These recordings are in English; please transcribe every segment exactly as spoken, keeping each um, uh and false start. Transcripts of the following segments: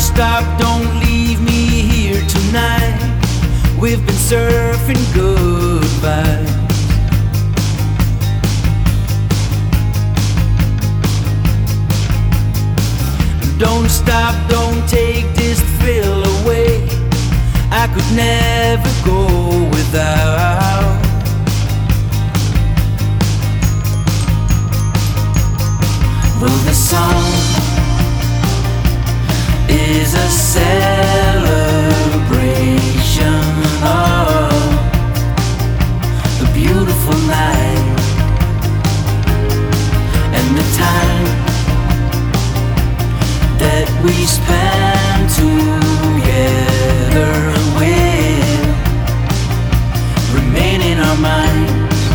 stop, don't leave me here tonight. We've been surfing goodbye. Don't stop, don't take this thrill away. I could never go without. Well, the song is a celebration of the beautiful night and the time that we spend together will remain in our minds.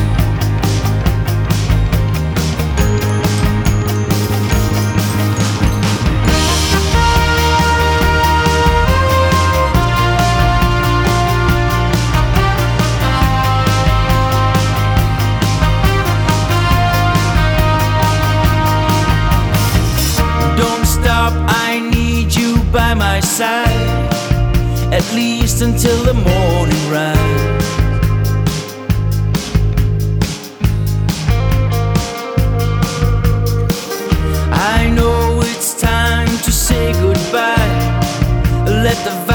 Don't stop, I need you by my side, at least until the morning rise. I know it's time to say goodbye. Let the